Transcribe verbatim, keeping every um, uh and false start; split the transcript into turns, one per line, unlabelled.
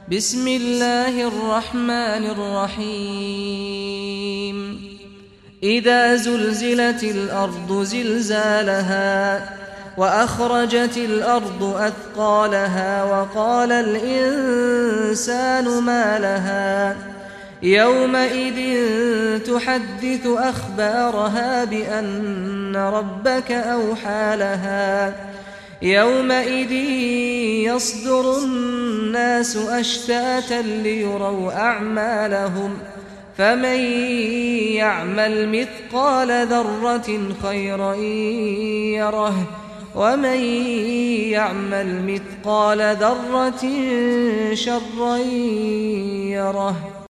بسم الله الرحمن الرحيم إذا زلزلت الأرض زلزالها وأخرجت الأرض أثقالها وقال الإنسان ما لها يومئذ تحدث أخبارها بأن ربك أوحى لها يومئذ يصدر الناس أشتاتا ليروا أعمالهم فمن يعمل مثقال ذرة خيرا يره ومن يعمل مثقال ذرة شرا يره.